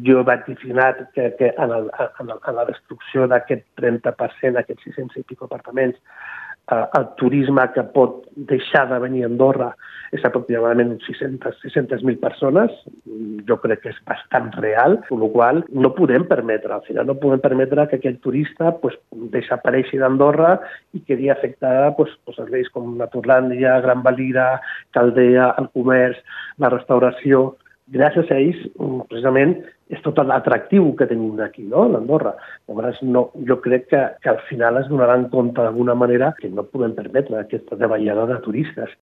jo vaig vaticinat que en la destrucció d'aquest 30%, aquests 600 i pico apartaments, el turisme que pot deixar de venir a Andorra és aproximadament 600.000 persones. Jo crec que és bastant real, amb la qual cosa no podem permetre, al final no podem permetre que aquell turista desapareixi d'Andorra i quedi afectada serveis com Naturlàndia, Gran Valira, Caldea, el comerç, la restauració. Gràcies a ells, precisament, és tot l'atractiu que tenim aquí, no?, l'Andorra. Llavors, jo crec que al final es donaran compte d'alguna manera que no podem permetre aquesta davallada de turistes.